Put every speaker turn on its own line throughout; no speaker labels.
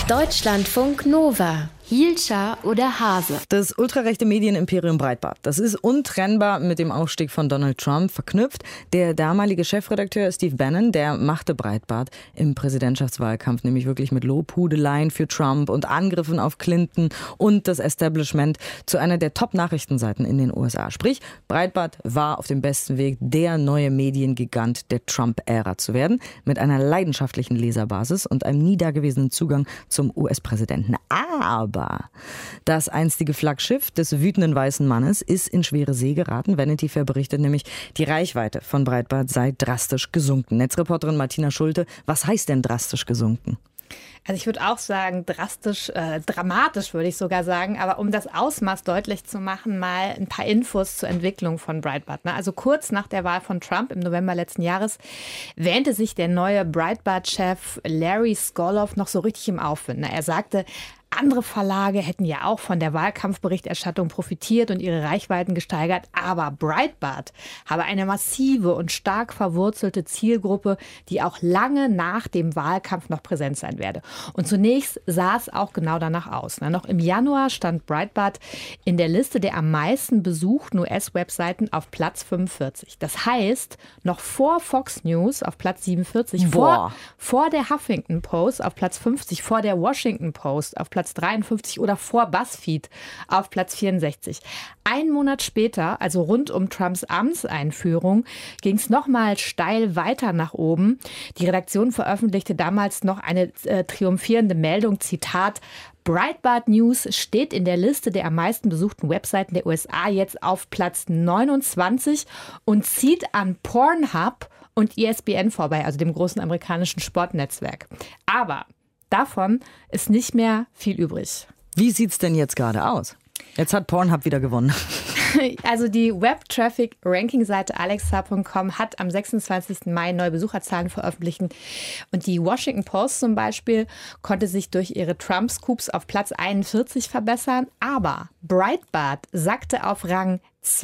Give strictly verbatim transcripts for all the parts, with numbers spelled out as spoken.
Deutschlandfunk Nova. Hielscher oder Hase?
Das ultrarechte Medienimperium Breitbart, das ist untrennbar mit dem Aufstieg von Donald Trump verknüpft. Der damalige Chefredakteur Steve Bannon, der machte Breitbart im Präsidentschaftswahlkampf nämlich wirklich mit Lobhudeleien für Trump und Angriffen auf Clinton und das Establishment zu einer der Top-Nachrichtenseiten in den U S A. Sprich, Breitbart war auf dem besten Weg, der neue Mediengigant der Trump-Ära zu werden, mit einer leidenschaftlichen Leserbasis und einem nie dagewesenen Zugang zum U S-Präsidenten. Aber das einstige Flaggschiff des wütenden weißen Mannes ist in schwere See geraten. Vanity Fair berichtet nämlich, die Reichweite von Breitbart sei drastisch gesunken. Netzreporterin Martina Schulte, was heißt denn drastisch gesunken?
Also ich würde auch sagen, drastisch, äh, dramatisch würde ich sogar sagen. Aber um das Ausmaß deutlich zu machen, mal ein paar Infos zur Entwicklung von Breitbart. Ne? Also kurz nach der Wahl von Trump im November letzten Jahres wähnte sich der neue Breitbart-Chef Larry Skoloff noch so richtig im Aufwind. Ne? Er sagte, andere Verlage hätten ja auch von der Wahlkampfberichterstattung profitiert und ihre Reichweiten gesteigert. Aber Breitbart habe eine massive und stark verwurzelte Zielgruppe, die auch lange nach dem Wahlkampf noch präsent sein werde. Und zunächst sah es auch genau danach aus. Noch im Januar stand Breitbart in der Liste der am meisten besuchten U S-Webseiten auf Platz fünfundvierzig. Das heißt, noch vor Fox News auf Platz siebenundvierzig, vor, vor der Huffington Post auf Platz fünfzig, vor der Washington Post auf Platz dreiundfünfzig oder vor BuzzFeed auf Platz vierundsechzig. Ein Monat später, also rund um Trumps Amtseinführung, ging es nochmal steil weiter nach oben. Die Redaktion veröffentlichte damals noch eine äh, triumphierende Meldung, Zitat, Breitbart News steht in der Liste der am meisten besuchten Webseiten der U S A jetzt auf Platz neunundzwanzig und zieht an Pornhub und E S P N vorbei, also dem großen amerikanischen Sportnetzwerk. Aber davon ist nicht mehr viel übrig.
Wie sieht's denn jetzt gerade aus? Jetzt hat Pornhub wieder gewonnen.
Also die Web-Traffic-Ranking-Seite Alexa Punkt com hat am sechsundzwanzigsten Mai neue Besucherzahlen veröffentlicht. Und die Washington Post zum Beispiel konnte sich durch ihre Trump-Scoops auf Platz einundvierzig verbessern. Aber Breitbart sackte auf Rang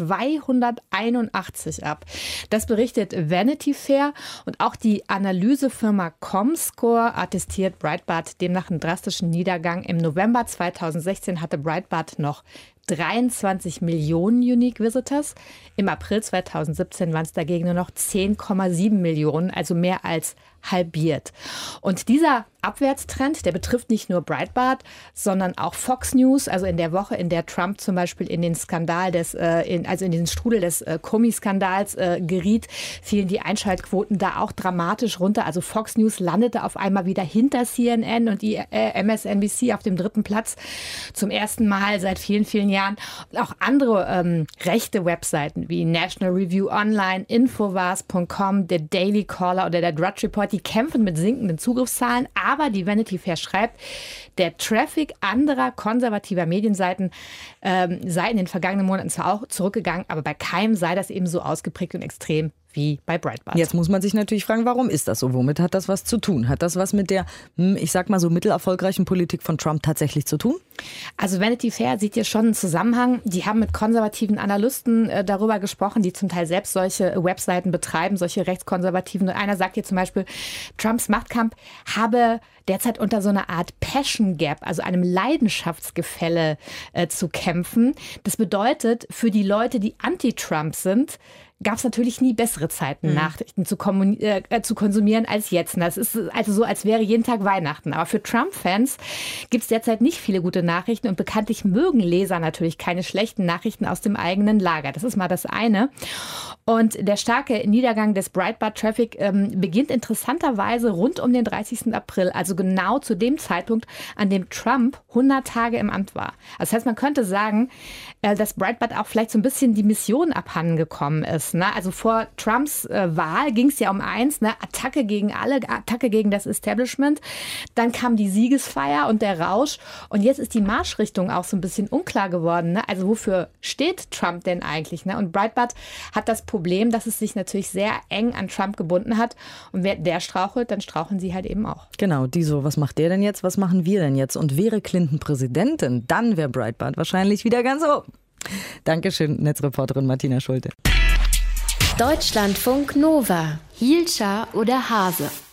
zweihunderteinundachtzig ab. Das berichtet Vanity Fair und auch die Analysefirma Comscore attestiert Breitbart demnach einen drastischen Niedergang. Im November zweitausendsechzehn hatte Breitbart noch dreiundzwanzig Millionen Unique Visitors. Im April zweitausendsiebzehn waren es dagegen nur noch zehn Komma sieben Millionen, also mehr als halbiert. Und dieser Abwärtstrend, der betrifft nicht nur Breitbart, sondern auch Fox News. Also in der Woche, in der Trump zum Beispiel in den Skandal des, äh, in, also in diesen Strudel des äh, Comey-Skandals äh, geriet, fielen die Einschaltquoten da auch dramatisch runter. Also Fox News landete auf einmal wieder hinter C N N und die äh, M S N B C auf dem dritten Platz zum ersten Mal seit vielen, vielen Jahren. Und auch andere ähm, rechte Webseiten wie National Review Online, Infowars Punkt com, der Daily Caller oder der Drudge Report, die kämpfen mit sinkenden Zugriffszahlen. Aber die Vanity Fair schreibt, der Traffic anderer konservativer Medienseiten ähm, sei in den vergangenen Monaten zwar auch zurückgegangen, aber bei keinem sei das eben so ausgeprägt und extrem wie bei Breitbart.
Jetzt muss man sich natürlich fragen, warum ist das so? Womit hat das was zu tun? Hat das was mit der, ich sag mal so mittelerfolgreichen Politik von Trump tatsächlich zu tun?
Also Vanity Fair sieht hier schon einen Zusammenhang. Die haben mit konservativen Analysten äh, darüber gesprochen, die zum Teil selbst solche Webseiten betreiben, solche rechtskonservativen. Und einer sagt hier zum Beispiel, Trumps Machtkampf habe derzeit unter so einer Art Passion Gap, also einem Leidenschaftsgefälle äh, zu kämpfen. Das bedeutet, für die Leute, die anti-Trump sind, gab es natürlich nie bessere Zeiten, mhm. Nachrichten zu, äh, zu konsumieren als jetzt. Das ist also so, als wäre jeden Tag Weihnachten. Aber für Trump-Fans gibt es derzeit nicht viele gute Nachrichten und bekanntlich mögen Leser natürlich keine schlechten Nachrichten aus dem eigenen Lager. Das ist mal das eine. Und der starke Niedergang des Breitbart-Traffic ähm, beginnt interessanterweise rund um den dreißigsten April, also genau zu dem Zeitpunkt, an dem Trump hundert Tage im Amt war. Das heißt, man könnte sagen, äh, dass Breitbart auch vielleicht so ein bisschen die Mission abhanden gekommen ist. Ne? Also vor Trumps äh, Wahl ging es ja um eins, ne? Attacke gegen alle, Attacke gegen das Establishment. Dann kam die Siegesfeier und der Rausch. Und jetzt ist die Marschrichtung auch so ein bisschen unklar geworden. Ne? Also wofür steht Trump denn eigentlich? Ne? Und Breitbart hat das Problem, dass es sich natürlich sehr eng an Trump gebunden hat. Und wer der strauchelt, dann straucheln sie halt eben auch.
Genau, die so, was macht der denn jetzt? Was machen wir denn jetzt? Und wäre Clinton Präsidentin, dann wäre Breitbart wahrscheinlich wieder ganz oben. Dankeschön, Netzreporterin Martina Schulte.
Deutschlandfunk Nova. Hielscher oder Hase?